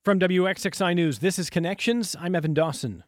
From WXXI News, this is Connections. I'm Evan Dawson.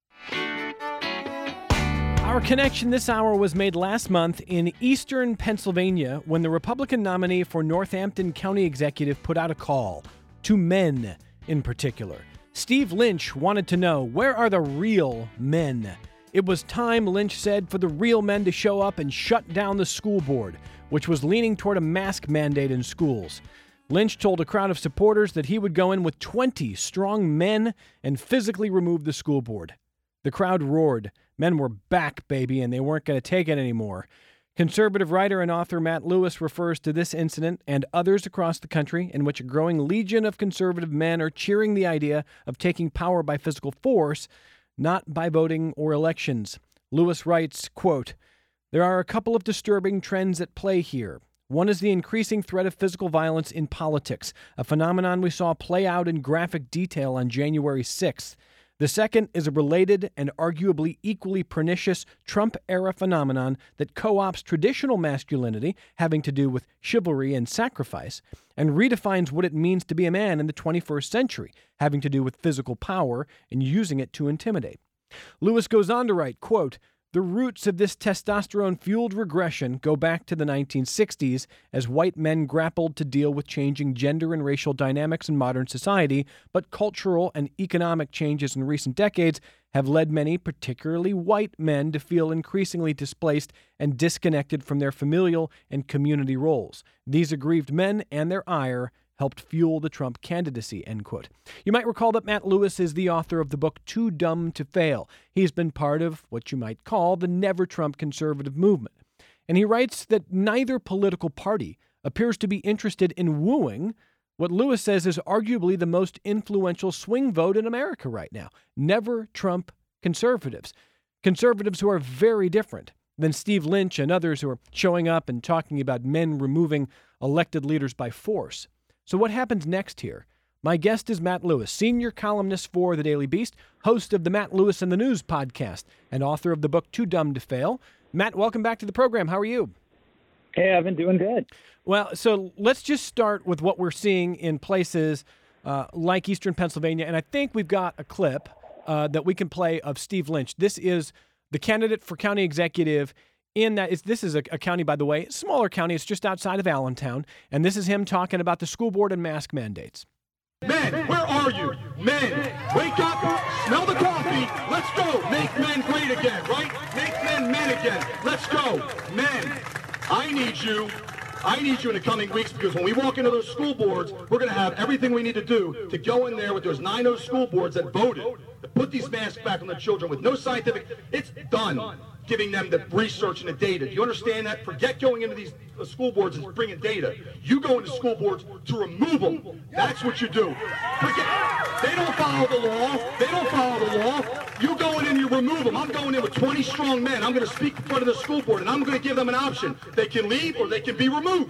Our connection this hour was made last month in eastern Pennsylvania when the Republican nominee for Northampton County Executive put out a call to men in particular. Steve Lynch wanted to know, where are the real men? It was time, Lynch said, for the real men to show up and shut down the school board, which was leaning toward a mask mandate in schools. Lynch told a crowd of supporters that he would go in with 20 strong men and physically remove the school board. The crowd roared. Men were back, baby, and they weren't going to take it anymore. Conservative writer and author Matt Lewis refers to this incident and others across the country in which a growing legion of conservative men are cheering the idea of taking power by physical force, not by voting or elections. Lewis writes, quote, "There are a couple of disturbing trends at play here. One is the increasing threat of physical violence in politics, a phenomenon we saw play out in graphic detail on January 6th. The second is a related and arguably equally pernicious Trump-era phenomenon that co-opts traditional masculinity, having to do with chivalry and sacrifice, and redefines what it means to be a man in the 21st century, having to do with physical power and using it to intimidate." Lewis goes on to write, quote, "The roots of this testosterone-fueled regression go back to the 1960s as white men grappled to deal with changing gender and racial dynamics in modern society, but cultural and economic changes in recent decades have led many, particularly white men, to feel increasingly displaced and disconnected from their familial and community roles. These aggrieved men and their ire helped fuel the Trump candidacy," end quote. You might recall that Matt Lewis is the author of the book Too Dumb to Fail. He's been part of what you might call the Never Trump conservative movement. And he writes that neither political party appears to be interested in wooing what Lewis says is arguably the most influential swing vote in America right now. Never Trump conservatives. Conservatives who are very different than Steve Lynch and others who are showing up and talking about men removing elected leaders by force. So what happens next here? My guest is Matt Lewis, senior columnist for The Daily Beast, host of the Matt Lewis and the News podcast, and author of the book Too Dumb to Fail. Matt, welcome back to the program. How are you? Hey, I've been doing good. Well, so let's just start with what we're seeing in places like eastern Pennsylvania, and I think we've got a clip that we can play of Steve Lynch. This is the candidate for county executive this is a county, by the way, smaller county. It's just outside of Allentown. And this is him talking about the school board and mask mandates. Men, where are you? Men, wake up, smell the coffee, let's go. Make men great again, right? Make men men again. Let's go. Men, I need you in the coming weeks, because when we walk into those school boards, we're going to have everything we need to do to go in there with those 9 of school boards that voted to put these masks back on the children with no scientific. It's done giving them the research and the data. Do you understand that? Forget going into these school boards and bringing data. You go into school boards to remove them. That's what you do. They don't follow the law. You go in and you remove them. I'm going in with 20 strong men. I'm going to speak in front of the school board, and I'm going to give them an option. They can leave or they can be removed.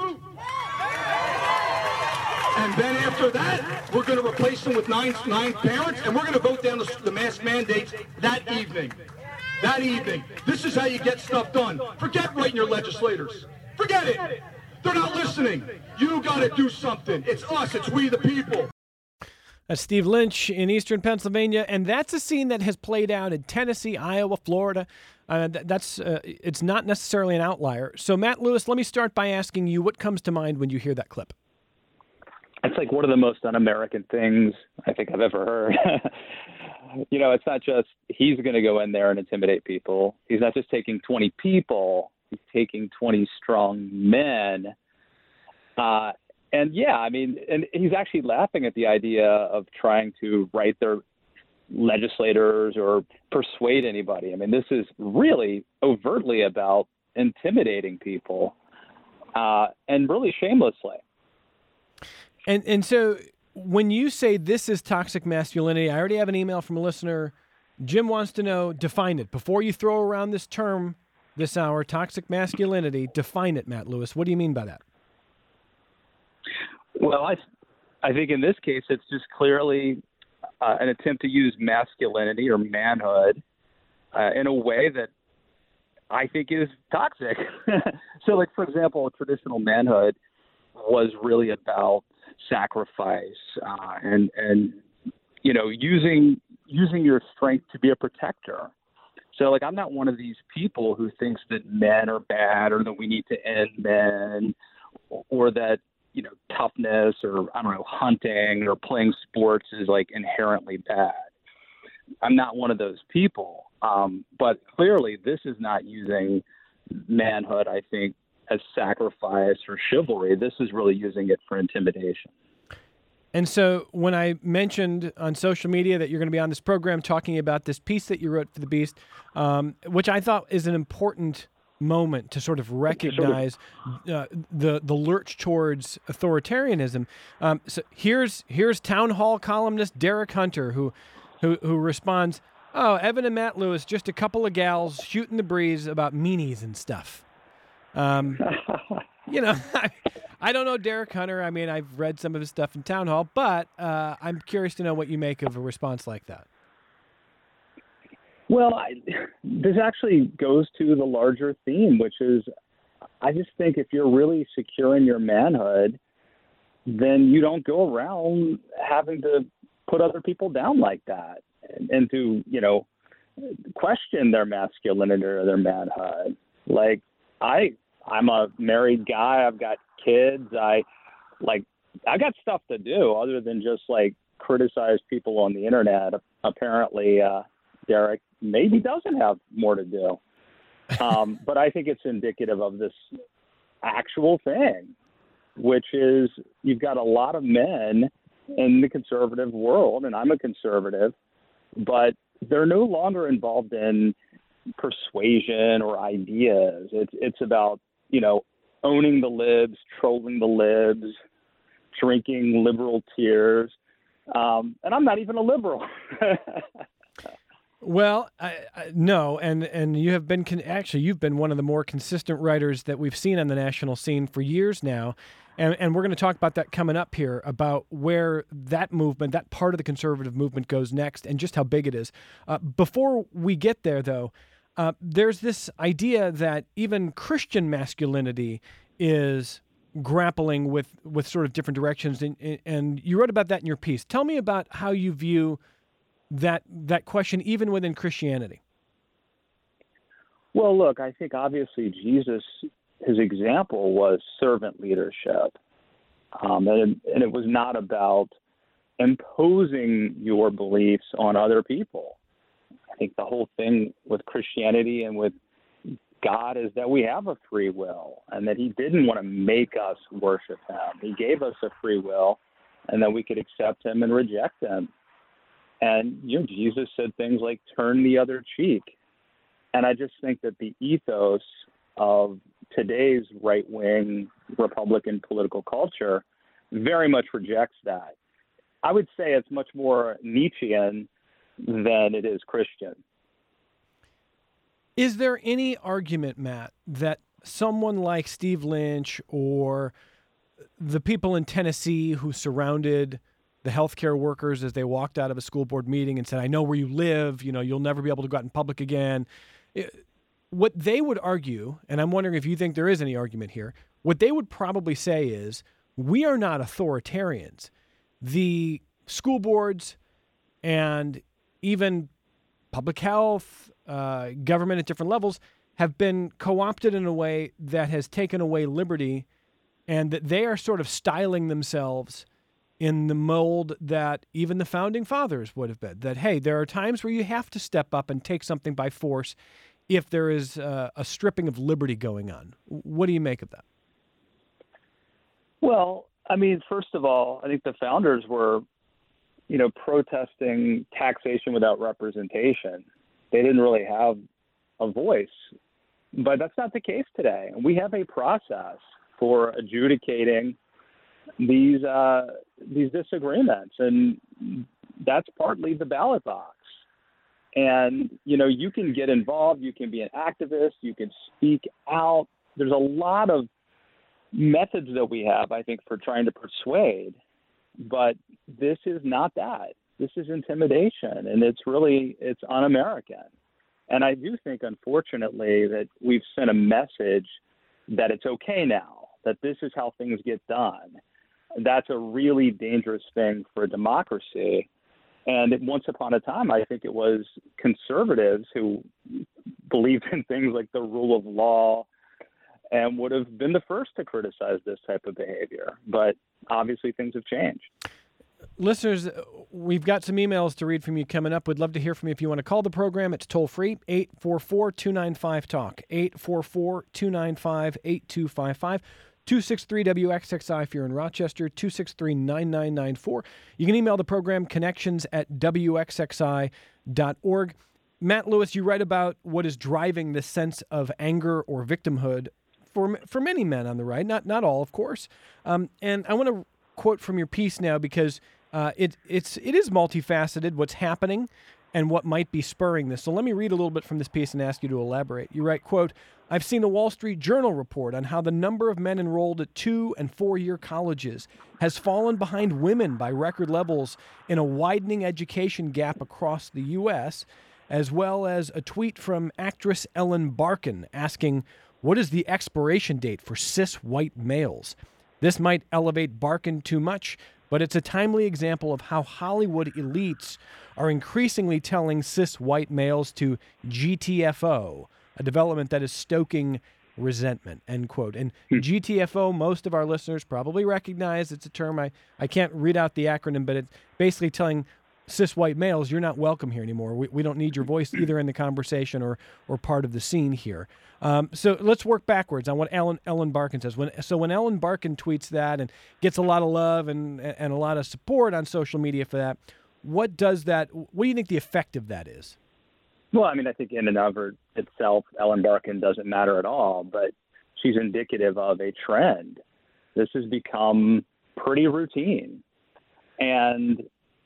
And then after that, we're going to replace them with nine parents, and we're going to vote down the mask mandates that evening. This is how you get stuff done. Forget writing your legislators. Forget it. They're not listening. You got to do something. It's us. It's we the people. That's Steve Lynch in eastern Pennsylvania, and that's a scene that has played out in Tennessee, Iowa, Florida. It's not necessarily an outlier. So, Matt Lewis, let me start by asking you, what comes to mind when you hear that clip? It's like one of the most un-American things I think I've ever heard. It's not just he's going to go in there and intimidate people. He's not just taking 20 people. He's taking 20 strong men. And he's actually laughing at the idea of trying to write their legislators or persuade anybody. I mean, this is really overtly about intimidating people and really shamelessly. And so when you say this is toxic masculinity, I already have an email from a listener. Jim wants to know, define it. Before you throw around this term this hour, toxic masculinity, define it, Matt Lewis. What do you mean by that? Well, I think in this case, it's just clearly an attempt to use masculinity or manhood in a way that I think is toxic. So, like, for example, traditional manhood was really about sacrifice and using your strength to be a protector. So, like, I'm not one of these people who thinks that men are bad or that we need to end men or that, toughness or, I don't know, hunting or playing sports is, like, inherently bad. I'm not one of those people. But clearly this is not using manhood, I think, as sacrifice or chivalry. This is really using it for intimidation. And so when I mentioned on social media that you're going to be on this program talking about this piece that you wrote for The Beast, which I thought is an important moment to sort of recognize the lurch towards authoritarianism. So here's town hall columnist Derek Hunter, who responds, "Oh, Evan and Matt Lewis, just a couple of gals shooting the breeze about meanies and stuff." I don't know Derek Hunter. I mean, I've read some of his stuff in Town Hall, but I'm curious to know what you make of a response like that. Well, this actually goes to the larger theme, which is I just think if you're really secure in your manhood, then you don't go around having to put other people down like that and to, question their masculinity or their manhood. Like, I'm a married guy. I've got kids. I got stuff to do other than just like criticize people on the internet. Apparently, Derek maybe doesn't have more to do. But I think it's indicative of this actual thing, which is you've got a lot of men in the conservative world, and I'm a conservative, but they're no longer involved in persuasion or ideas. It's about, owning the libs, trolling the libs, drinking liberal tears. And I'm not even a liberal. Well, no, and you have been you've been one of the more consistent writers that we've seen on the national scene for years now, and we're going to talk about that coming up here, about where that movement, that part of the conservative movement, goes next, and just how big it is. Before we get there, though, there's this idea that even Christian masculinity is grappling with sort of different directions, and you wrote about that in your piece. Tell me about how you view that question, even within Christianity. Well, look, I think obviously Jesus, his example was servant leadership. And it was not about imposing your beliefs on other people. I think the whole thing with Christianity and with God is that we have a free will, and that he didn't want to make us worship him. He gave us a free will, and that we could accept him and reject him. And, Jesus said things like, turn the other cheek. And I just think that the ethos of today's right-wing Republican political culture very much rejects that. I would say it's much more Nietzschean than it is Christian. Is there any argument, Matt, that someone like Steve Lynch or the people in Tennessee who surrounded the healthcare workers as they walked out of a school board meeting and said, "I know where you live, you'll never be able to go out in public again," what they would argue, and I'm wondering if you think there is any argument here, what they would probably say is, we are not authoritarians. The school boards and even public health, government at different levels have been co-opted in a way that has taken away liberty, and that they are sort of styling themselves in the mold that even the founding fathers would have been. That, hey, there are times where you have to step up and take something by force if there is a stripping of liberty going on. What do you make of that? Well, I mean, first of all, I think the founders were, protesting taxation without representation. They didn't really have a voice. But that's not the case today. We have a process for adjudicating these disagreements, and that's partly the ballot box. And you can get involved, you can be an activist, you can speak out. There's a lot of methods that we have, I think, for trying to persuade, but this is not that. This is intimidation, and it's un-American. And I do think, unfortunately, that we've sent a message that it's okay now, that this is how things get done. That's a really dangerous thing for democracy. And once upon a time, I think it was conservatives who believed in things like the rule of law and would have been the first to criticize this type of behavior. But obviously things have changed. Listeners, we've got some emails to read from you coming up. We'd love to hear from you. If you want to call the program, it's toll-free, 844-295-TALK, 844-295-8255, 263-WXXI if you're in Rochester, 263-9994. You can email the program, connections@WXXI.org. Matt Lewis, you write about what is driving this sense of anger or victimhood for many men on the right, not all, of course. And I want to quote from your piece now because it is multifaceted what's happening and what might be spurring this. So let me read a little bit from this piece and ask you to elaborate. You write, quote, I've seen the Wall Street Journal report on how the number of men enrolled at 2- and 4-year colleges has fallen behind women by record levels in a widening education gap across the U.S., as well as a tweet from actress Ellen Barkin asking, what is the expiration date for cis white males? This might elevate Barkin too much, but it's a timely example of how Hollywood elites are increasingly telling cis white males to GTFO, a development that is stoking resentment, end quote. And GTFO, most of our listeners probably recognize. It's a term, I can't read out the acronym, but it's basically telling cis white males, you're not welcome here anymore. We don't need your voice either in the conversation or part of the scene here. So let's work backwards on what Ellen Barkin says. When Ellen Barkin tweets that and gets a lot of love and a lot of support on social media for that, what do you think the effect of that is? Well, I mean, I think in and of itself, Ellen Barkin doesn't matter at all, but she's indicative of a trend. This has become pretty routine. And,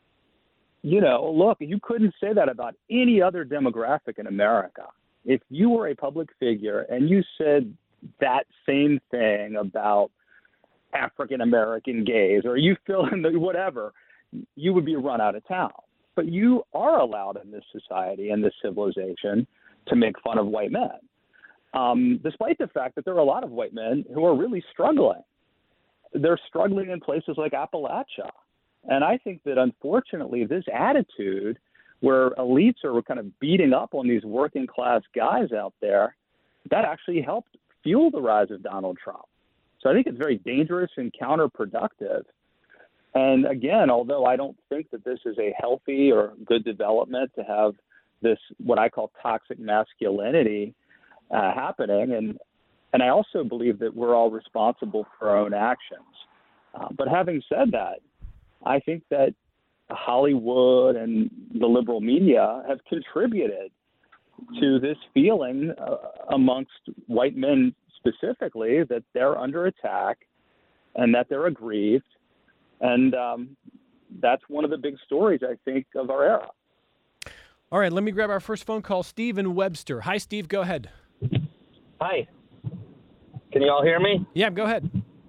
look, you couldn't say that about any other demographic in America. If you were a public figure and you said that same thing about African-American gays, or you fill in the whatever, you would be run out of town. But you are allowed in this society and this civilization to make fun of white men, despite the fact that there are a lot of white men who are really struggling. They're struggling in places like Appalachia. And I think that, unfortunately, this attitude where elites are kind of beating up on these working class guys out there, that actually helped fuel the rise of Donald Trump. So I think it's very dangerous and counterproductive. And again, although I don't think that this is a healthy or good development to have this, what I call toxic masculinity happening, and I also believe that we're all responsible for our own actions. But having said that, I think that Hollywood and the liberal media have contributed to this feeling amongst white men specifically that they're under attack and that they're aggrieved. And that's one of the big stories, I think, of our era. All right, let me grab our first phone call. Steve in Webster. Hi, Steve. Go ahead. Hi. Can you all hear me? Yeah, go ahead.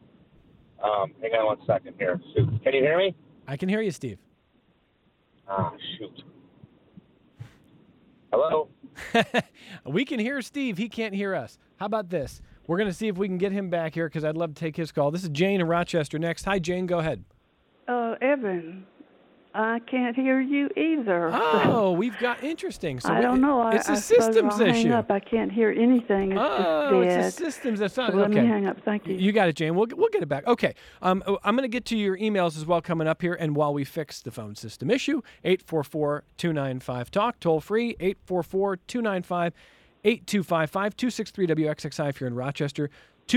Hang on 1 second here. Shoot. Can you hear me? I can hear you, Steve. Shoot. Hello? We can hear Steve. He can't hear us. How about this? We're going to see if we can get him back here because I'd love to take his call. This is Jane in Rochester next. Hi, Jane. Go ahead. Evan, I can't hear you either. Oh, we've got interesting. So I don't know. It's a systems I'll hang issue. Up. I can't hear anything. It's just dead. It's a systems. That's not so let okay. me hang up. Thank you. You got it, Jane. We'll get it back. Okay. I'm going to get to your emails as well coming up here. And while we fix the phone system issue, 844-295-TALK, toll free, 844-295-8255, 263-WXXI if you're in Rochester,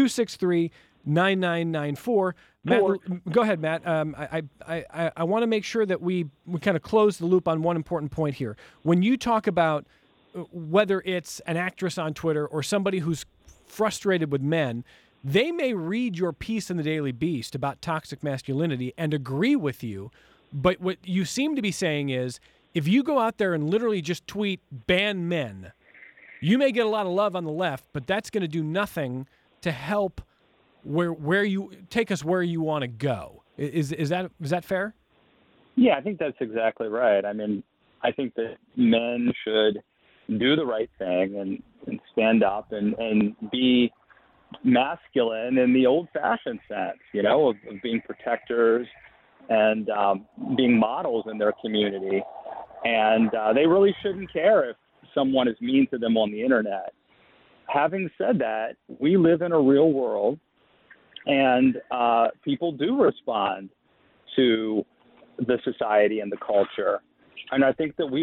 263-9994. Matt, go ahead, Matt. I want to make sure that we kind of close the loop on one important point here. When you talk about whether it's an actress on Twitter or somebody who's frustrated with men, they may read your piece in the Daily Beast about toxic masculinity and agree with you, but what you seem to be saying is if you go out there and literally just tweet ban men, you may get a lot of love on the left, but that's going to do nothing to help where you take us where you want to go. Is that fair? Yeah, I think that's exactly right. I mean, I think that men should do the right thing and stand up and be masculine in the old-fashioned sense, of being protectors and being models in their community. And they really shouldn't care if someone is mean to them on the internet. Having said that, we live in a real world, and people do respond to the society and the culture. And I think that we've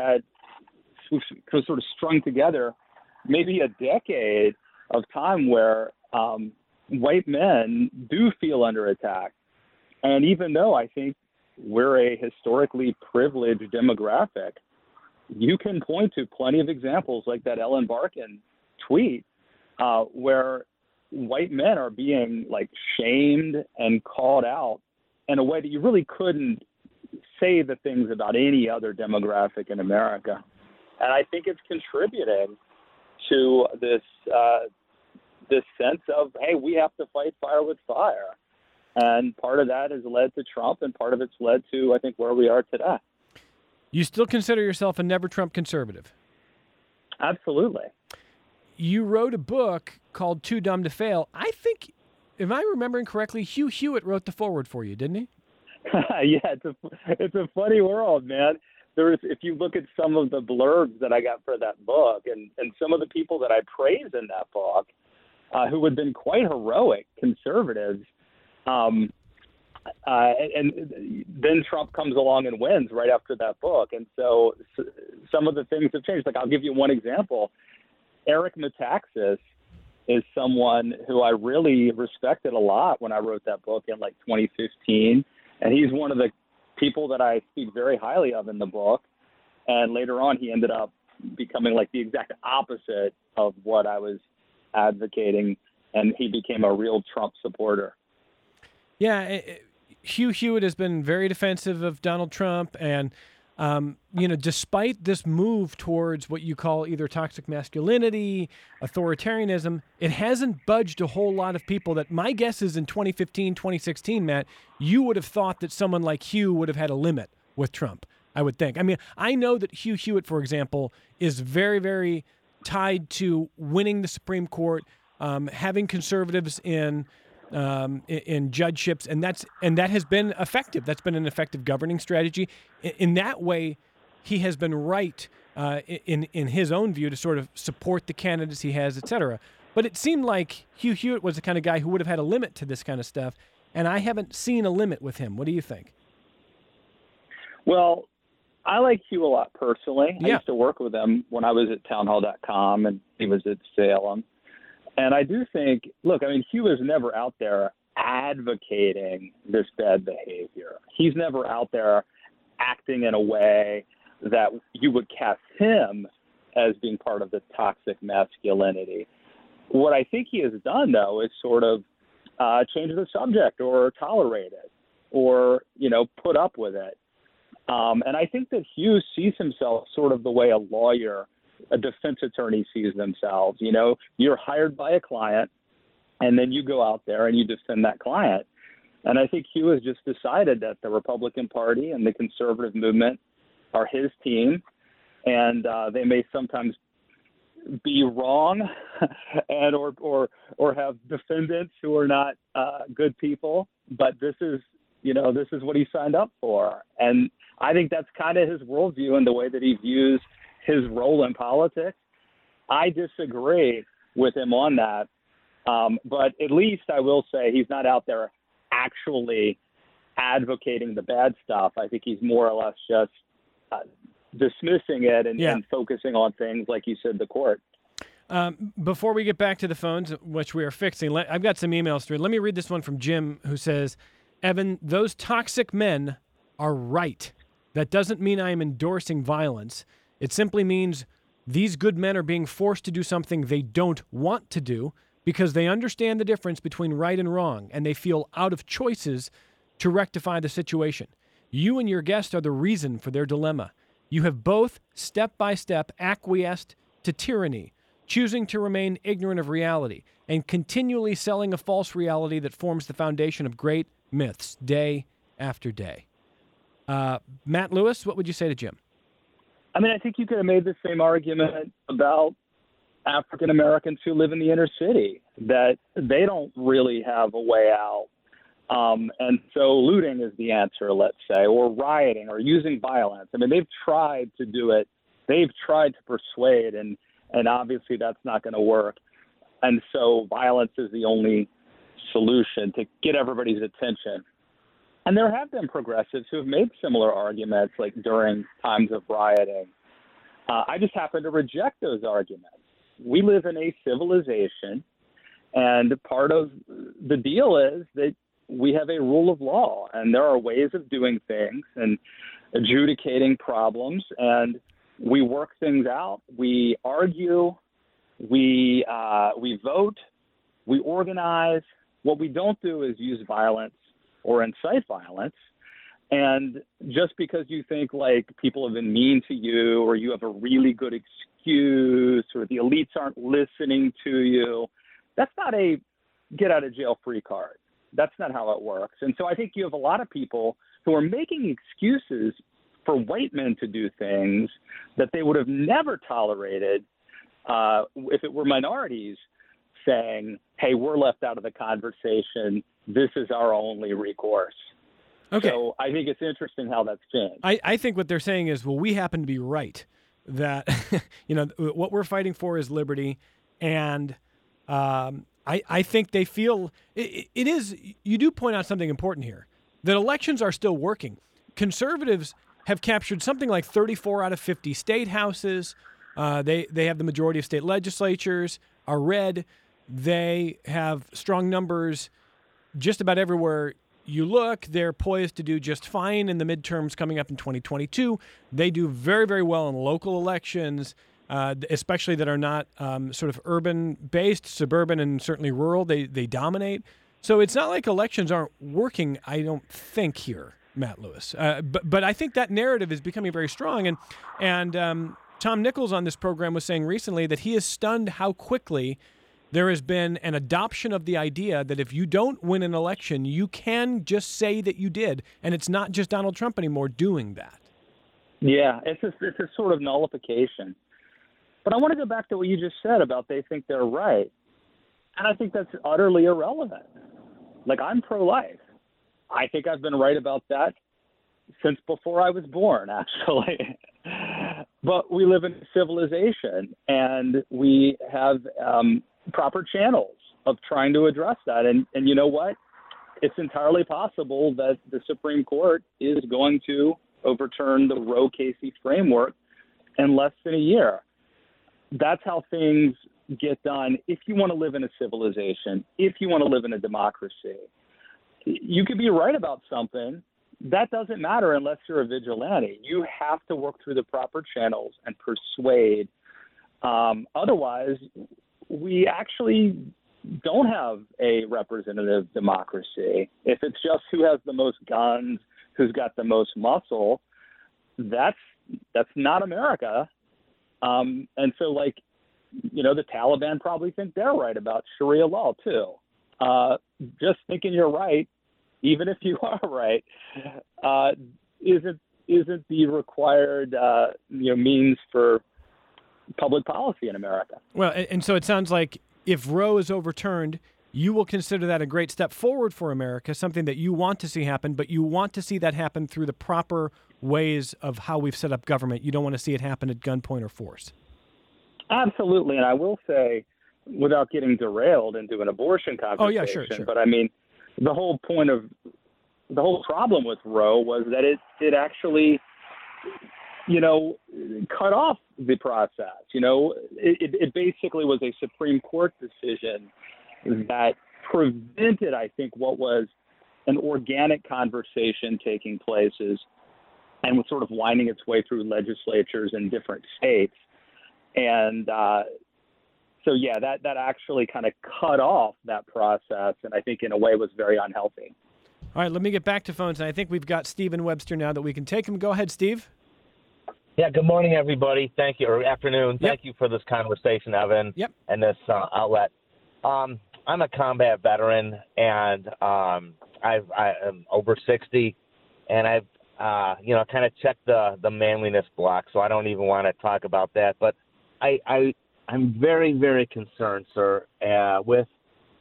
sort of strung together maybe a decade of time where white men do feel under attack. And even though I think we're a historically privileged demographic, you can point to plenty of examples like that Ellen Barkin tweet where white men are being like shamed and called out in a way that you really couldn't say the things about any other demographic in America. And I think it's contributing to this sense of, hey, we have to fight fire with fire. And part of that has led to Trump, and part of it's led to, I think, where we are today. You still consider yourself a never Trump conservative? Absolutely. You wrote a book called Too Dumb to Fail. I think, am I remembering correctly, Hugh Hewitt wrote the foreword for you, didn't he? Yeah, it's a funny world, man. If you look at some of the blurbs that I got for that book, and some of the people that I praise in that book, who had been quite heroic conservatives, and then Trump comes along and wins right after that book. And so some of the things have changed. Like, I'll give you one example. Eric Metaxas is someone who I really respected a lot when I wrote that book in like 2015. And he's one of the people that I speak very highly of in the book. And later on, he ended up becoming like the exact opposite of what I was advocating. And he became a real Trump supporter. Yeah, Hugh Hewitt has been very defensive of Donald Trump, and despite this move towards what you call either toxic masculinity, authoritarianism, it hasn't budged a whole lot of people. That my guess is in 2015, 2016, Matt, you would have thought that someone like Hugh would have had a limit with Trump, I would think. I mean, I know that Hugh Hewitt, for example, is very, very tied to winning the Supreme Court, having conservatives in judgeships, and that has been effective. That's been an effective governing strategy. In that way, he has been right in his own view to sort of support the candidates he has, et cetera. But it seemed like Hugh Hewitt was the kind of guy who would have had a limit to this kind of stuff, and I haven't seen a limit with him. What do you think? Well, I like Hugh a lot personally. Yeah. I used to work with him when I was at townhall.com, and he was at Salem. And I do think, look, I mean, Hugh is never out there advocating this bad behavior. He's never out there acting in a way that you would cast him as being part of the toxic masculinity. What I think he has done, though, is sort of change the subject or tolerate it or, put up with it. And I think that Hugh sees himself sort of the way a lawyer, a defense attorney sees themselves. You're hired by a client, and then you go out there and you defend that client. And I think Hugh has just decided that the Republican Party and the conservative movement are his team, and they may sometimes be wrong and or have defendants who are not good people, but this is what he signed up for. And I think that's kind of his worldview and the way that he views his role in politics. I disagree with him on that. But at least I will say he's not out there actually advocating the bad stuff. I think he's more or less just dismissing it and focusing on things, like you said, the court. Before we get back to the phones, which we are fixing, I've got some emails through. Let me read this one from Jim, who says, Evan, those toxic men are right. That doesn't mean I am endorsing violence. It simply means these good men are being forced to do something they don't want to do because they understand the difference between right and wrong, and they feel out of choices to rectify the situation. You and your guest are the reason for their dilemma. You have both, step by step, acquiesced to tyranny, choosing to remain ignorant of reality, and continually selling a false reality that forms the foundation of great myths day after day. Matt Lewis, what would you say to Jim? I mean, I think you could have made the same argument about African Americans who live in the inner city, that they don't really have a way out And so looting is the answer, let's say, or rioting or using violence. I mean, they've tried to do it. They've tried to persuade, and obviously that's not going to work. And so violence is the only solution to get everybody's attention. And there have been progressives who have made similar arguments, like during times of rioting. I just happen to reject those arguments. We live in a civilization, and part of the deal is that we have a rule of law, and there are ways of doing things and adjudicating problems, and we work things out. We argue, we vote, we organize. What we don't do is use violence or incite violence. And just because you think like people have been mean to you, or you have a really good excuse, or the elites aren't listening to you, that's not a get out of jail free card. That's not how it works. And so I think you have a lot of people who are making excuses for white men to do things that they would have never tolerated if it were minorities, saying, hey, we're left out of the conversation. This is our only recourse. Okay. So I think it's interesting how that's changed. I think what they're saying is, well, we happen to be right, that what we're fighting for is liberty. And I think they feel it is. You do point out something important here, that elections are still working. Conservatives have captured something like 34 out of 50 state houses. They have the majority of state legislatures are red. They have strong numbers just about everywhere you look. They're poised to do just fine in the midterms coming up in 2022. They do very, very well in local elections, especially that are not sort of urban-based, suburban, and certainly rural. They dominate. So it's not like elections aren't working, I don't think, here, Matt Lewis. But I think that narrative is becoming very strong. And Tom Nichols on this program was saying recently that he is stunned how quickly there has been an adoption of the idea that if you don't win an election, you can just say that you did. And it's not just Donald Trump anymore doing that. Yeah, it's a sort of nullification. But I want to go back to what you just said about they think they're right. And I think that's utterly irrelevant. Like, I'm pro-life. I think I've been right about that since before I was born, actually. But we live in a civilization, and we have proper channels of trying to address that. And you know what? It's entirely possible that the Supreme Court is going to overturn the Roe-Casey framework in less than a year. That's how things get done. If you want to live in a civilization, if you want to live in a democracy, you could be right about something. That doesn't matter unless you're a vigilante. You have to work through the proper channels and persuade. Otherwise, we actually don't have a representative democracy. If it's just who has the most guns, who's got the most muscle, that's not America. And so, like, the Taliban probably think they're right about Sharia law, too. Just thinking you're right, even if you are right, isn't the required means for public policy in America. Well, and so it sounds like if Roe is overturned, you will consider that a great step forward for America, something that you want to see happen, but you want to see that happen through the proper ways of how we've set up government. You don't want to see it happen at gunpoint or force. Absolutely. And I will say, without getting derailed into an abortion conversation, oh, yeah, sure. But I mean, the whole problem with Roe was that it actually, cut off the process. It basically was a Supreme Court decision that prevented, I think, what was an organic conversation taking places and was sort of winding its way through legislatures in different states. And so, yeah, that actually kind of cut off that process, and I think in a way was very unhealthy. All right, let me get back to phones, and I think we've got Steve in Webster now that we can take him. Go ahead, Steve. Yeah, good morning, everybody. Thank you, or afternoon. Yep. Thank you for this conversation, Evan, Yep. and this outlet. I'm a combat veteran, and I'm over 60, and I've kind of checked the manliness block, so I don't even want to talk about that. But I'm very, very concerned, sir, with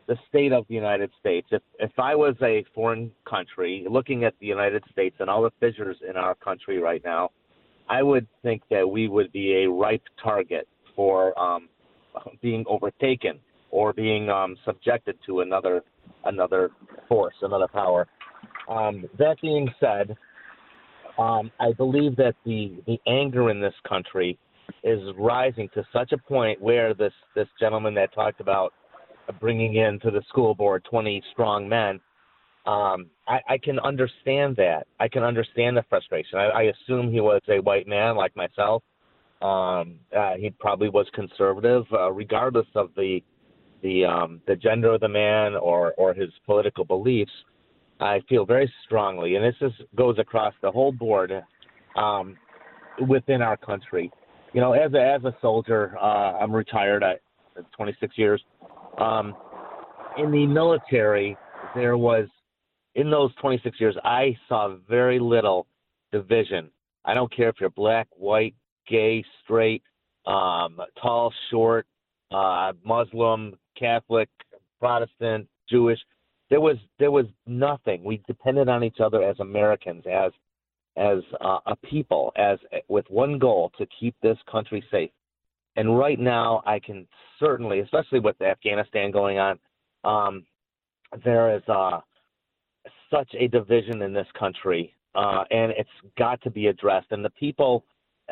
state of the United States. If I was a foreign country looking at the United States and all the fissures in our country right now, I would think that we would be a ripe target for being overtaken or being subjected to another force, another power. That being said, I believe that the anger in this country is rising to such a point where this gentleman that talked about bringing into the school board 20 strong men, I can understand that. I can understand the frustration. I assume he was a white man like myself. He probably was conservative, regardless of the gender of the man or his political beliefs. I feel very strongly, and this goes across the whole board within our country. You know, as a soldier, I'm retired at 26 years. In the military, there was, in those 26 years, I saw very little division. I don't care if you're black, white, gay, straight, tall, short, Muslim, Catholic, Protestant, Jewish. There was nothing. We depended on each other as Americans, as a people, with one goal, to keep this country safe. And right now, I can certainly, especially with Afghanistan going on, there is such a division in this country, and it's got to be addressed. And the people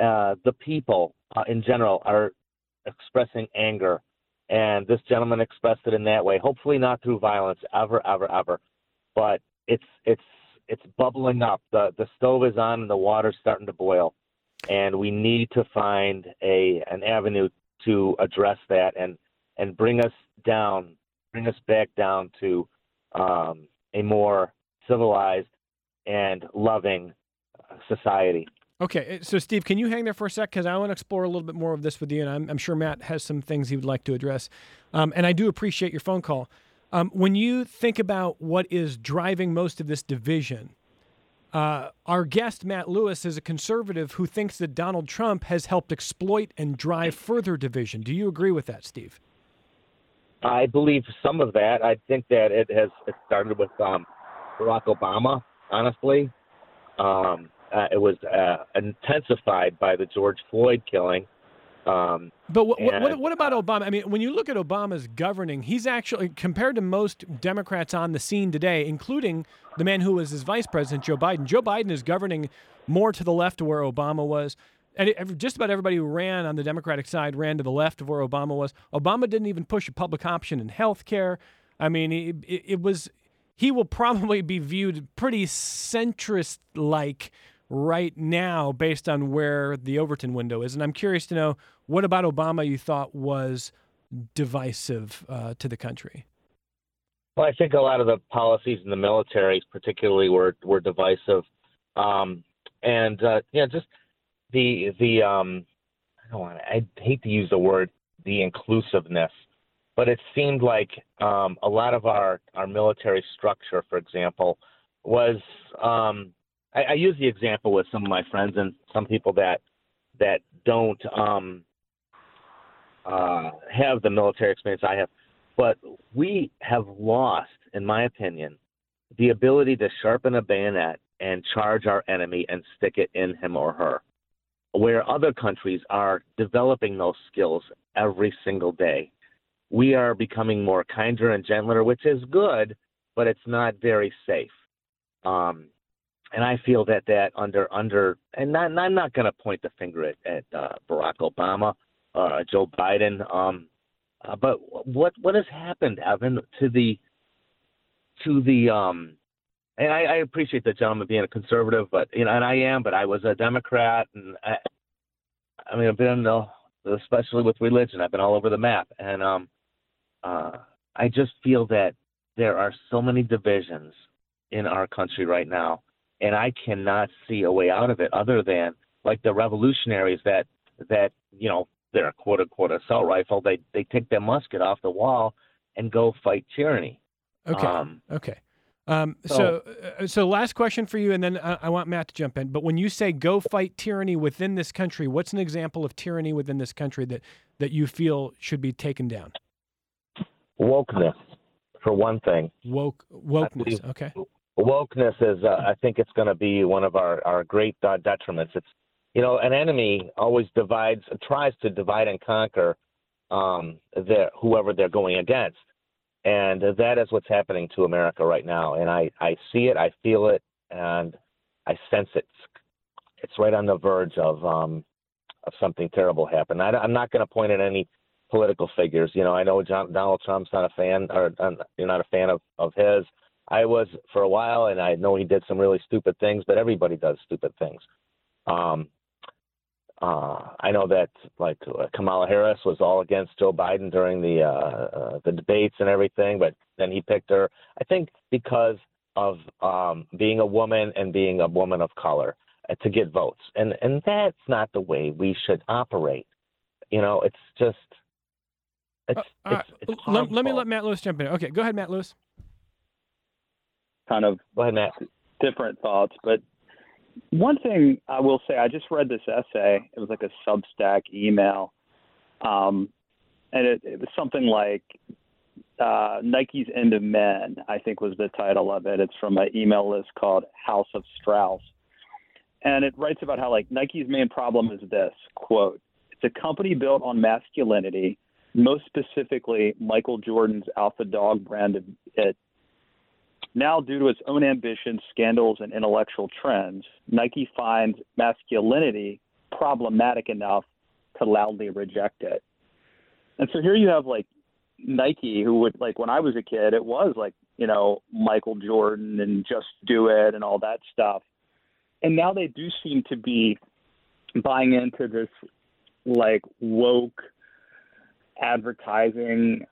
in general are expressing anger, and this gentleman expressed it in that way. Hopefully, not through violence, ever. But it's bubbling up. The stove is on, and the water's starting to boil. And we need to find an avenue to address that and bring us back down to a more civilized and loving society. Okay, so Steve, can you hang there for a sec? Because I want to explore a little bit more of this with you, and I'm sure Matt has some things he would like to address. And I do appreciate your phone call. When you think about what is driving most of this division, our guest, Matt Lewis, is a conservative who thinks that Donald Trump has helped exploit and drive further division. Do you agree with that, Steve? I believe some of that. I think that it started with Barack Obama, honestly. It was intensified by the George Floyd killing. But what about Obama? I mean, when you look at Obama's governing, he's actually, compared to most Democrats on the scene today, including the man who was his vice president, Joe Biden. Joe Biden is governing more to the left of where Obama was. And just about everybody who ran on the Democratic side ran to the left of where Obama was. Obama didn't even push a public option in health care. I mean, he will probably be viewed pretty centrist-like right now based on where the Overton window is. And I'm curious to know, what about Obama you thought was divisive to the country? Well, I think a lot of the policies in the military particularly were divisive. Just I hate to use the word, the inclusiveness, but it seemed like a lot of our military structure, for example, was I use the example with some of my friends and some people that don't have the military experience I have, but we have lost, in my opinion, the ability to sharpen a bayonet and charge our enemy and stick it in him or her, where other countries are developing those skills every single day. We are becoming more kinder and gentler, which is good, but it's not very safe. And I feel that under and I'm not going to point the finger at Barack Obama, Joe Biden, but what has happened, Evan, to the and I appreciate the gentleman being a conservative, but and I am, but I was a Democrat, and I've been especially with religion, I've been all over the map, and I just feel that there are so many divisions in our country right now. And I cannot see a way out of it other than, like the revolutionaries that they're a quote-unquote assault rifle. They take their musket off the wall and go fight tyranny. Okay. So last question for you, and then I want Matt to jump in. But when you say go fight tyranny within this country, what's an example of tyranny within this country that you feel should be taken down? Wokeness. for one thing. Wokeness. Okay. Wokeness is, I think it's going to be one of our great detriments. It's, an enemy always tries to divide and conquer whoever they're going against. And that is what's happening to America right now. And I see it, I feel it, and I sense it. It's right on the verge of something terrible happen. I'm not going to point at any political figures. I know Donald Trump's not a fan, or you're not a fan of his. I was for a while, and I know he did some really stupid things, but everybody does stupid things. I know that Kamala Harris was all against Joe Biden during the debates and everything, but then he picked her. I think because of being a woman and being a woman of color to get votes, and that's not the way we should operate. It's just it's let me let Matt Lewis jump in. Okay, go ahead, Matt Lewis. Kind of go ahead, Matt. Different thoughts, but one thing I will say, I just read this essay. It was like a Substack email, and it was something like Nike's End of Men, I think was the title of it. It's from an email list called House of Strauss. And it writes about how Nike's main problem is this, quote, "It's a company built on masculinity, most specifically Michael Jordan's Alpha Dog brand of it. Now, due to its own ambitions, scandals, and intellectual trends, Nike finds masculinity problematic enough to loudly reject it." And so here you have Nike, who would when I was a kid, it was Michael Jordan and Just Do It and all that stuff. And now they do seem to be buying into this woke advertising.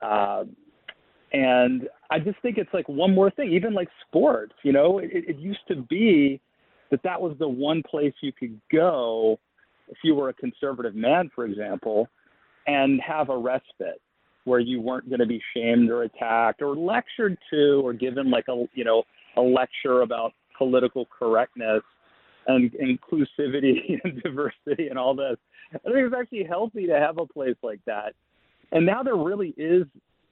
And I just think it's one more thing, even sports, it used to be that was the one place you could go if you were a conservative man, for example, and have a respite where you weren't going to be shamed or attacked or lectured to or given a lecture about political correctness and inclusivity and diversity and all this. I think it's actually healthy to have a place like that. And now there really is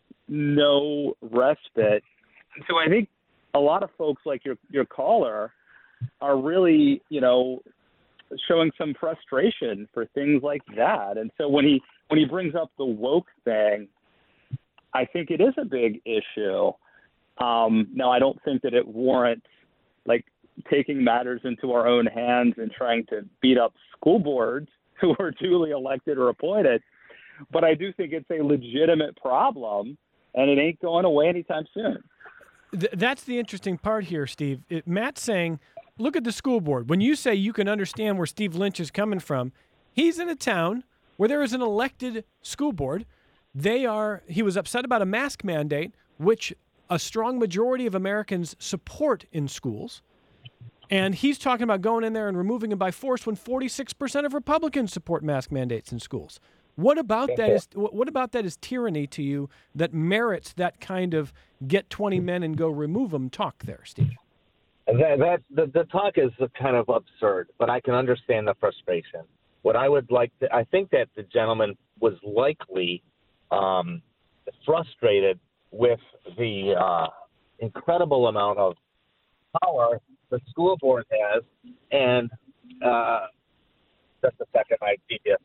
no respite. So I think a lot of folks like your caller are really, showing some frustration for things like that. And so when he brings up the woke thing, I think it is a big issue. Now, I don't think that it warrants taking matters into our own hands and trying to beat up school boards who are duly elected or appointed. But I do think it's a legitimate problem, and it ain't going away anytime soon. That's the interesting part here, Steve. Matt's saying, look at the school board. When you say you can understand where Steve Lynch is coming from, he's in a town where there is an elected school board. He was upset about a mask mandate, which a strong majority of Americans support in schools. And he's talking about going in there and removing them by force when 46% of Republicans support mask mandates in schools. What about that is tyranny to you that merits that kind of get 20 men and go remove them talk there, Steve? The talk is kind of absurd, but I can understand the frustration. What I would I think that the gentleman was likely frustrated with the incredible amount of power the school board has, and just a second, my GPS.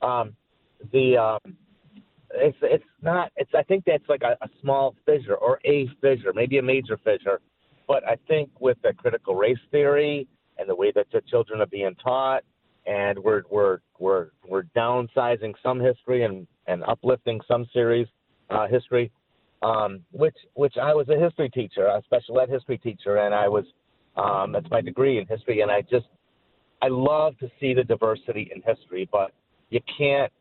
I think that's a small fissure or a fissure, maybe a major fissure. But I think with the critical race theory and the way that the children are being taught, and we're downsizing some history and uplifting some series history, which I was a history teacher, a special ed history teacher, and I was that's my degree in history, and I love to see the diversity in history, but you can't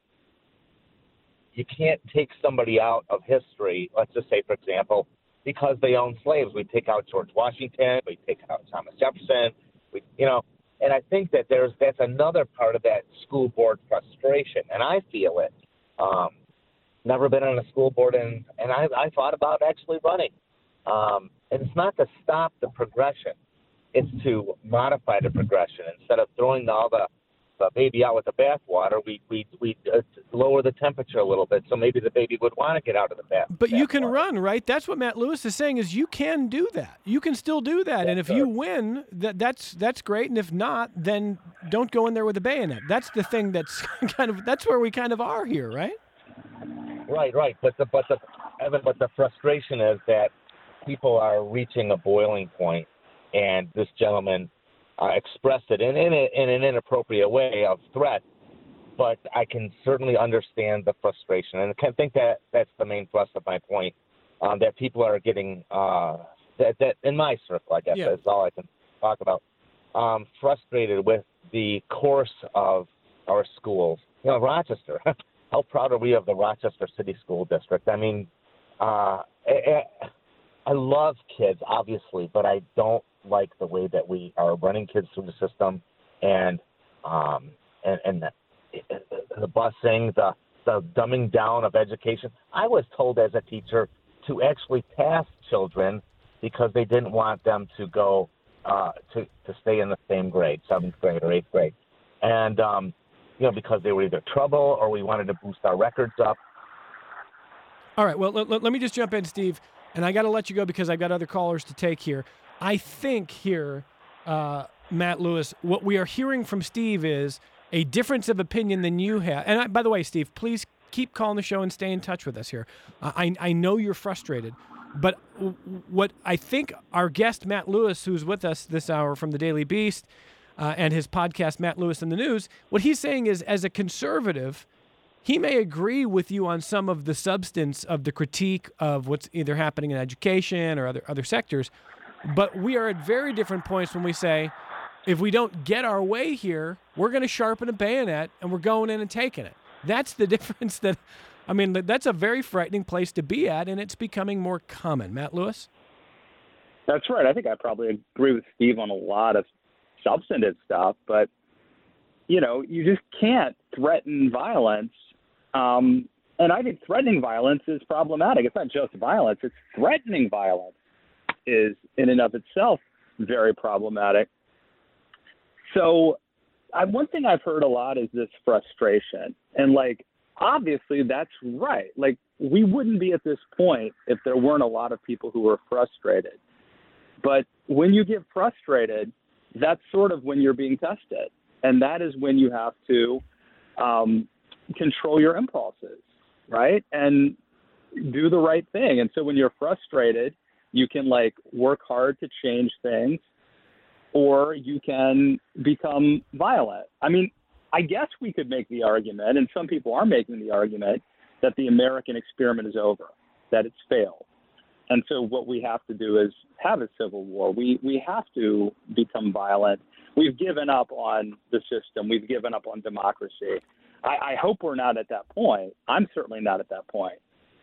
take somebody out of history. Let's just say, for example, because they own slaves, we take out George Washington, we take out Thomas Jefferson, and I think that that's another part of that school board frustration, and I feel it. Never been on a school board, and I thought about actually running. And it's not to stop the progression. It's to modify the progression instead of throwing all the the baby out with the bathwater, we lower the temperature a little bit, so maybe the baby would want to get out of the bath. But you can run, right? That's what Matt Lewis is saying, is you can do that. You can still do that. Yeah, and if you win, that's great. And if not, then don't go in there with a bayonet. That's the thing that's that's where we kind of are here, right? Right. But the frustration is that people are reaching a boiling point, and this gentleman expressed it in an inappropriate way of threat. But I can certainly understand the frustration, and I think that that's the main thrust of my point, that people are getting that in my circle, I guess, that's all I can talk about, frustrated with the course of our schools. You know, Rochester, how proud are we of the Rochester City School District? I mean, I love kids, obviously, but I don't like the way that we are running kids through the system, and the busing, the dumbing down of education. I was told as a teacher to actually pass children because they didn't want them to go to stay in the same grade, 7th grade or 8th grade, and because they were either trouble or we wanted to boost our records up. All right. Well, let me just jump in, Steve, and I got to let you go because I've got other callers to take here. I think here, Matt Lewis, what we are hearing from Steve is a difference of opinion than you have. And by the way, Steve, please keep calling the show and stay in touch with us here. I know you're frustrated, but what I think our guest, Matt Lewis, who's with us this hour from the Daily Beast and his podcast, Matt Lewis in the News, what he's saying is, as a conservative, he may agree with you on some of the substance of the critique of what's either happening in education or other sectors, but we are at very different points when we say, if we don't get our way here, we're going to sharpen a bayonet and we're going in and taking it. That's the difference that's a very frightening place to be at, and it's becoming more common. Matt Lewis? That's right. I think I probably agree with Steve on a lot of substantive stuff, but, you just can't threaten violence. And I think threatening violence is problematic. It's not just violence. It's threatening violence is, in and of itself, very problematic. So one thing I've heard a lot is this frustration. And, obviously that's right. We wouldn't be at this point if there weren't a lot of people who were frustrated. But when you get frustrated, that's sort of when you're being tested. And that is when you have to control your impulses, right? And do the right thing. And so when you're frustrated, you can, work hard to change things, or you can become violent. I mean, I guess we could make the argument, and some people are making the argument, that the American experiment is over, that it's failed. And so what we have to do is have a civil war. We have to become violent. We've given up on the system. We've given up on democracy. I hope we're not at that point. I'm certainly not at that point.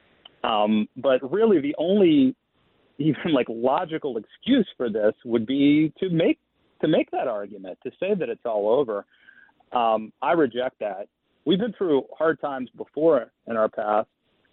But really the only even logical excuse for this would be to make that argument, to say that it's all over. I reject that. We've been through hard times before in our past.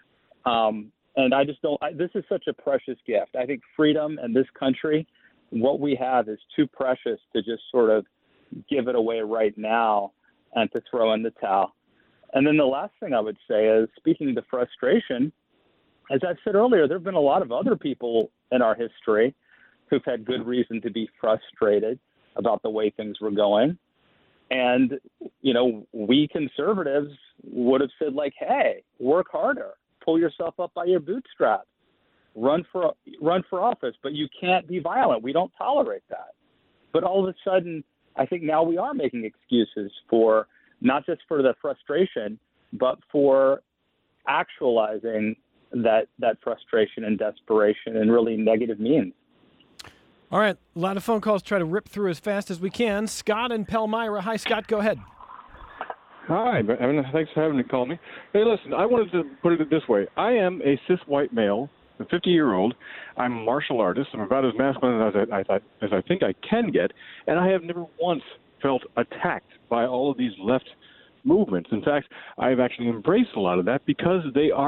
And I just don't, this is such a precious gift. I think freedom in this country, what we have is too precious to just sort of give it away right now and to throw in the towel. And then the last thing I would say is, speaking to frustration, as I've said earlier, there have been a lot of other people in our history who've had good reason to be frustrated about the way things were going. And, we conservatives would have said, hey, work harder, pull yourself up by your bootstraps, run for office, but you can't be violent. We don't tolerate that. But all of a sudden, I think now we are making excuses for not just for the frustration, but for actualizing that frustration and desperation in really negative means. All right, a lot of phone calls. Try to rip through as fast as we can. Scott in Palmyra. Hi, Scott. Go ahead. Hi, Evan. Thanks for having me call me. Hey, listen, I wanted to put it this way. I am a cis white male, a 50-year-old. I'm a martial artist. I'm about as masculine as I think I can get, and I have never once felt attacked by all of these left movements. In fact, I've actually embraced a lot of that because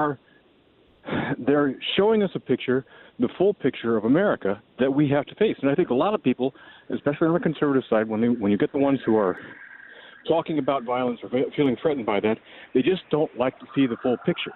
they're showing us a picture, the full picture of America that we have to face. And I think a lot of people, especially on the conservative side, when you get the ones who are talking about violence or feeling threatened by that, they just don't like to see the full picture,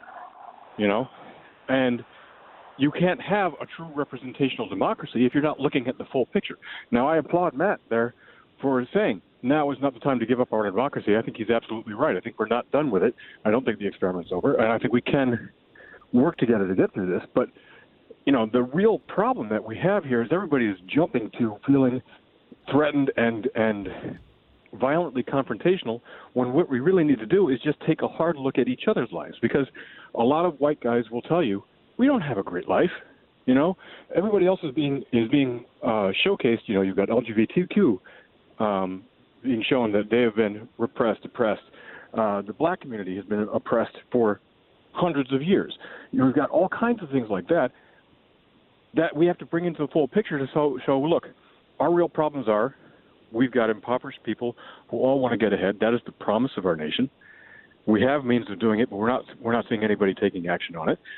And you can't have a true representational democracy if you're not looking at the full picture. Now, I applaud Matt there for saying now is not the time to give up our democracy. I think he's absolutely right. I think we're not done with it. I don't think the experiment's over, and I think we can work together to get through this. But, the real problem that we have here is everybody is jumping to feeling threatened and violently confrontational when what we really need to do is just take a hard look at each other's lives, because a lot of white guys will tell you, we don't have a great life. Everybody else is being showcased. You've got LGBTQ being shown that they have been oppressed. The black community has been oppressed for hundreds of years. We've got all kinds of things like that we have to bring into the full picture to show, look, our real problems are we've got impoverished people who all want to get ahead. That is the promise of our nation. We have means of doing it, but we're not seeing anybody taking action on it.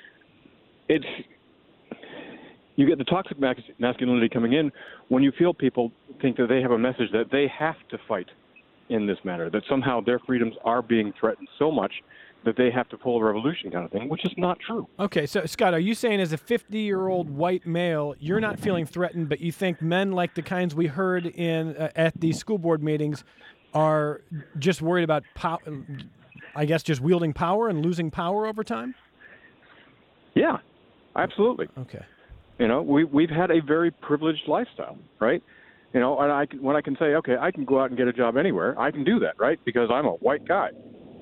You get the toxic masculinity coming in when you feel people think that they have a message that they have to fight in this manner, that somehow their freedoms are being threatened so much that they have to pull a revolution kind of thing, which is not true. Okay, so Scott, are you saying as a 50-year-old white male, you're not feeling threatened, but you think men like the kinds we heard in at these school board meetings are just worried about, just wielding power and losing power over time? Yeah, absolutely. Okay. We've had a very privileged lifestyle, right? And when I can say, okay, I can go out and get a job anywhere, I can do that, right? Because I'm a white guy.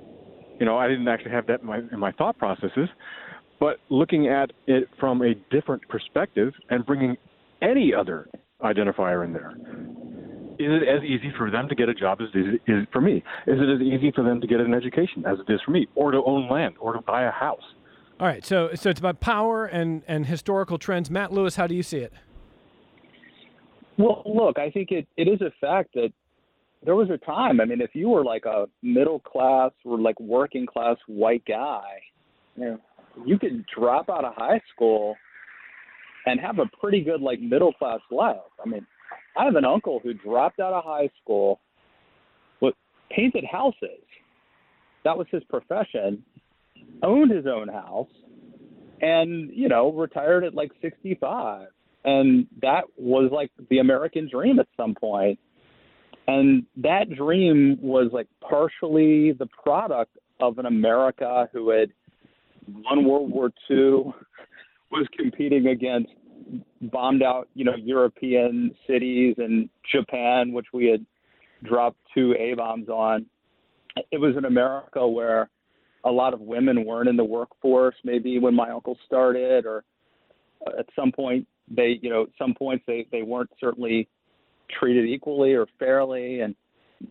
I didn't actually have that in my thought processes, but looking at it from a different perspective and bringing any other identifier in there, is it as easy for them to get a job as it is for me? Is it as easy for them to get an education as it is for me, or to own land, or to buy a house? All right, so it's about power and historical trends. Matt Lewis, how do you see it? Well, look, I think it is a fact that there was a time, if you were like a middle class or like working class white guy, you could drop out of high school and have a pretty good like middle class life. I have an uncle who dropped out of high school with painted houses. That was his profession. Owned his own house and, retired at like 65. And that was like the American dream at some point. And that dream was like partially the product of an America who had won World War II, was competing against bombed out, European cities and Japan, which we had dropped 2 A-bombs on. It was an America where a lot of women weren't in the workforce, maybe when my uncle started, or at some point they weren't certainly treated equally or fairly. And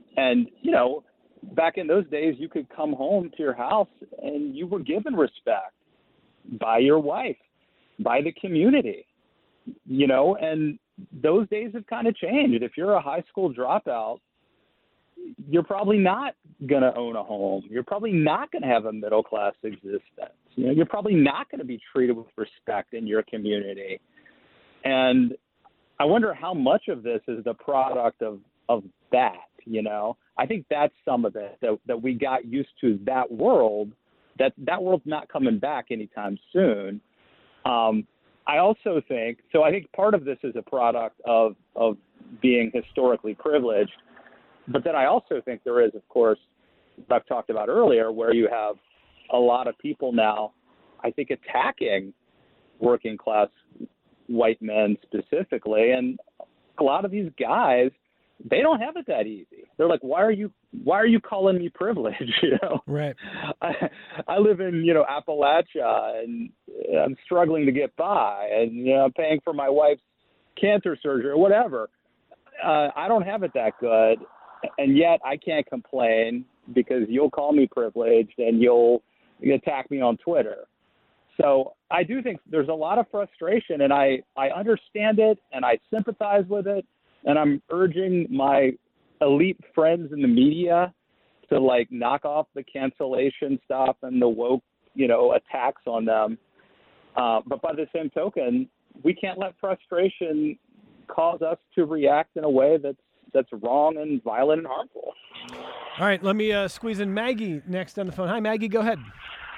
back in those days, you could come home to your house and you were given respect by your wife, by the community, and those days have kind of changed. If you're a high school dropout, you're probably not going to own a home. You're probably not going to have a middle-class existence. You're probably not going to be treated with respect in your community. And I wonder how much of this is the product of that, I think that's some of it, that we got used to that world, that world's not coming back anytime soon. I also think, I think part of this is a product of being historically privileged. But then I also think there is, of course, what I've talked about earlier, where you have a lot of people now, I think, attacking working class white men specifically. And a lot of these guys, they don't have it that easy. They're like, why are you calling me privileged? Right. I live in, Appalachia, and I'm struggling to get by, and, I'm paying for my wife's cancer surgery or whatever. I don't have it that good. And yet I can't complain because you'll call me privileged and you'll attack me on Twitter. So I do think there's a lot of frustration, and I understand it and I sympathize with it. And I'm urging my elite friends in the media to like knock off the cancellation stuff and the woke, attacks on them. But by the same token, we can't let frustration cause us to react in a way that's that's wrong and violent and harmful. All right, let me squeeze in Maggie next on the phone. Hi, Maggie, go ahead.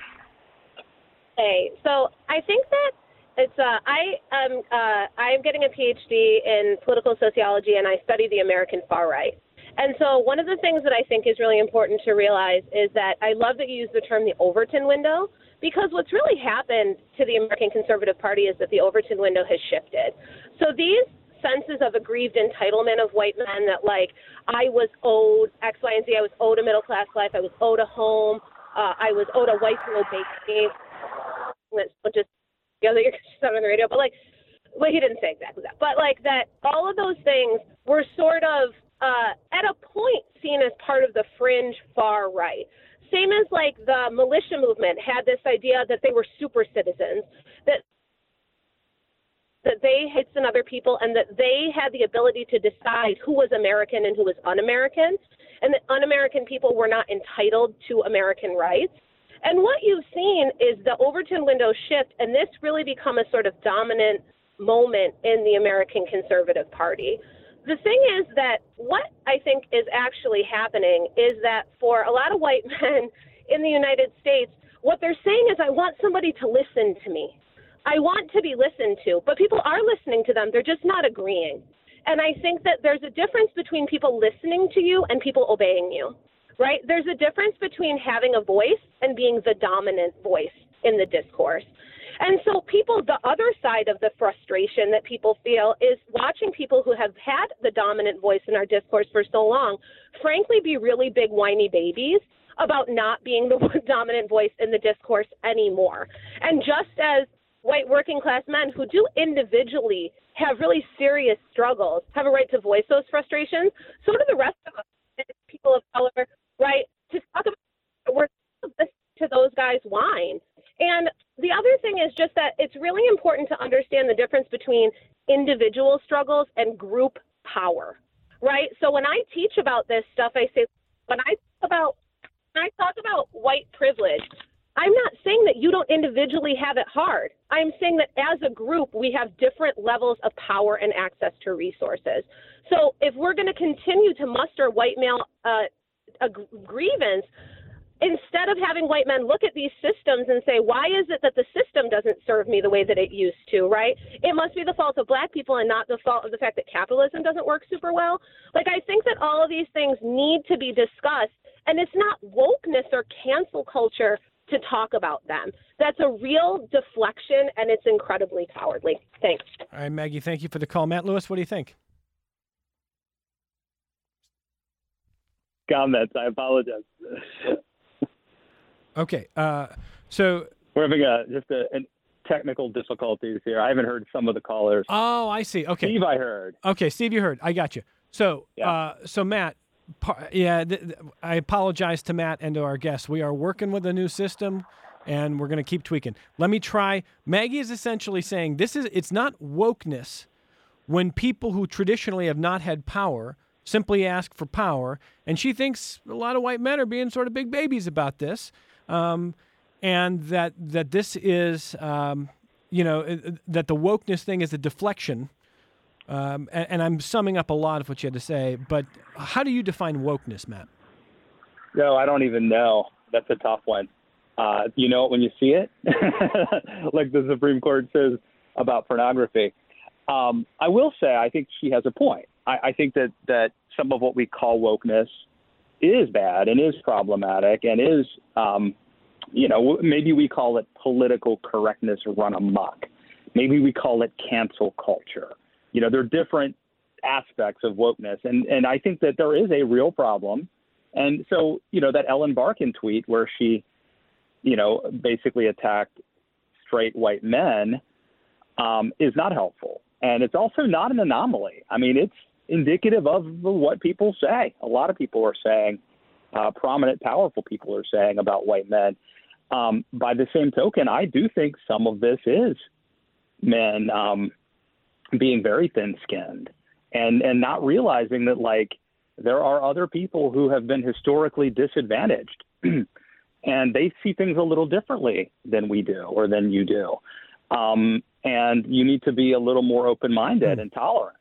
Hey, so I think that it's I'm getting a PhD in political sociology, and I study the American far right. And so one of the things that I think is really important to realize is that I love that you use the term the Overton window, because what's really happened to the American Conservative Party is that the Overton window has shifted. So these senses of aggrieved entitlement of white men that, like, I was owed X, Y, and Z, I was owed a middle-class life, I was owed a home, I was owed a wife who obeyed me, just the other you're on the radio, but like, well, he didn't say exactly that, but like that, all of those things were sort of at a point seen as part of the fringe far right. Same as like the militia movement had this idea that they were super citizens, that they hated than other people, and that they had the ability to decide who was American and who was un-American, and that un-American people were not entitled to American rights. And what you've seen is the Overton window shift, and this really become a sort of dominant moment in the American Conservative Party. The thing is that what I think is actually happening is that for a lot of white men in the United States, what they're saying is, I want somebody to listen to me. I want to be listened to, but people are listening to them. They're just not agreeing. And I think that there's a difference between people listening to you and people obeying you. Right? There's a difference between having a voice and being the dominant voice in the discourse. And so people, the other side of the frustration that people feel is watching people who have had the dominant voice in our discourse for so long, frankly, be really big whiny babies about not being the dominant voice in the discourse anymore. And just as white working class men who do individually have really serious struggles have a right to voice those frustrations, so do the rest of us, people of color, right, to talk about we're listening to those guys whine. And the other thing is just that it's really important to understand the difference between individual struggles and group power, right? So when I teach about this stuff, I say, when I talk about white privilege, I'm not saying that you don't individually have it hard. I'm saying that as a group, we have different levels of power and access to resources. So if we're going to continue to muster white male grievance, instead of having white men look at these systems and say, why is it that the system doesn't serve me the way that it used to, right? It must be the fault of black people and not the fault of the fact that capitalism doesn't work super well. Like, I think that all of these things need to be discussed, and it's not wokeness or cancel culture to talk about them. That's a real deflection, and it's incredibly cowardly. Thanks. All right, Maggie, thank you for the call. Matt Lewis, what do you think? Comments. I apologize. Okay, so we're having just technical difficulties here. I haven't heard some of the callers. Oh, I see. Okay, Steve, I heard. Okay, Steve, you heard. I got you. So, yeah. So Matt, I apologize to Matt and to our guests. We are working with a new system, and we're going to keep tweaking. Let me try. Maggie is essentially saying it's not wokeness when people who traditionally have not had power simply ask for power, and she thinks a lot of white men are being sort of big babies about this. And that this is, that the wokeness thing is a deflection. And I'm summing up a lot of what you had to say, but how do you define wokeness, Matt? No, I don't even know. That's a tough one. You know it when you see it, like the Supreme Court says about pornography. I will say I think she has a point. I think that some of what we call wokeness is bad and is problematic and is, maybe we call it political correctness run amok. Maybe we call it cancel culture. There are different aspects of wokeness. And I think that there is a real problem. And so, that Ellen Barkin tweet where she, basically attacked straight white men is not helpful. And it's also not an anomaly. I mean, it's indicative of what people say. A lot of people are saying, prominent, powerful people are saying about white men. By the same token, I do think some of this is men being very thin-skinned and not realizing that, like, there are other people who have been historically disadvantaged and they see things a little differently than we do or than you do. And you need to be a little more open-minded and tolerant.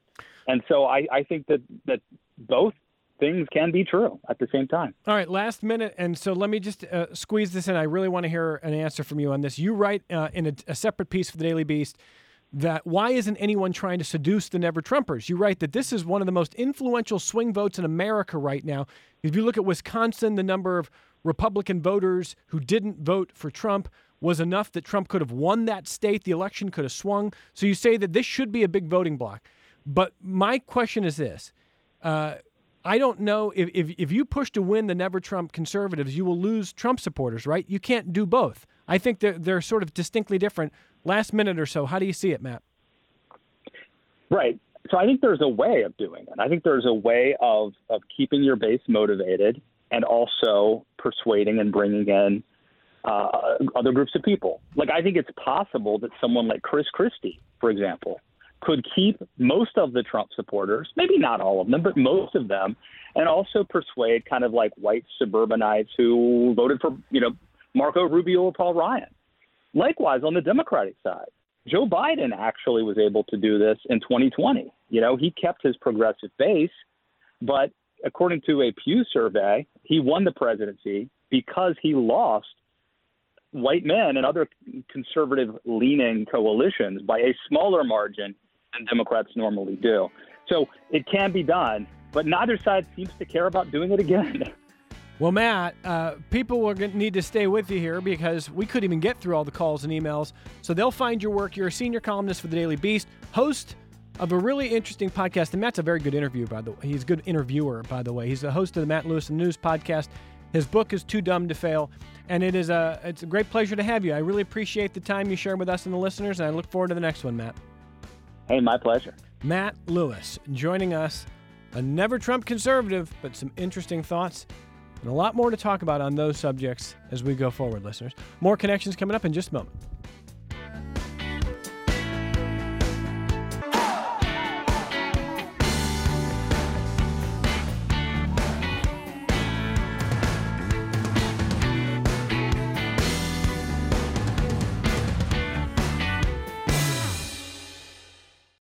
And so I think that both things can be true at the same time. All right, last minute, and so let me just squeeze this in. I really want to hear an answer from you on this. You write in a separate piece for the Daily Beast that why isn't anyone trying to seduce the Never-Trumpers? You write that this is one of the most influential swing votes in America right now. If you look at Wisconsin, the number of Republican voters who didn't vote for Trump was enough that Trump could have won that state. The election could have swung. So you say that this should be a big voting block. But my question is this. I don't know if you push to win the Never-Trump conservatives, you will lose Trump supporters, right? You can't do both. I think they're sort of distinctly different. Last minute or so, how do you see it, Matt? Right. So I think there's a way of doing it. I think there's a way of keeping your base motivated and also persuading and bringing in other groups of people. Like, I think it's possible that someone like Chris Christie, for example, could keep most of the Trump supporters, maybe not all of them, but most of them, and also persuade kind of like white suburbanites who voted for, Marco Rubio or Paul Ryan. Likewise, on the Democratic side, Joe Biden actually was able to do this in 2020. He kept his progressive base, but according to a Pew survey, he won the presidency because he lost white men and other conservative-leaning coalitions by a smaller margin than Democrats normally do. So it can be done, but neither side seems to care about doing it again. Well, Matt, people are going to need to stay with you here because we couldn't even get through all the calls and emails. So they'll find your work. You're a senior columnist for the Daily Beast, host of a really interesting podcast. And Matt's a very good interviewer, by the way. He's a good interviewer, by the way. He's the host of the Matt Lewis and News podcast. His book is Too Dumb to Fail. And it's a great pleasure to have you. I really appreciate the time you share with us and the listeners, and I look forward to the next one, Matt. Hey, my pleasure. Matt Lewis joining us, a never-Trump conservative, but some interesting thoughts and a lot more to talk about on those subjects as we go forward, listeners. More Connections coming up in just a moment.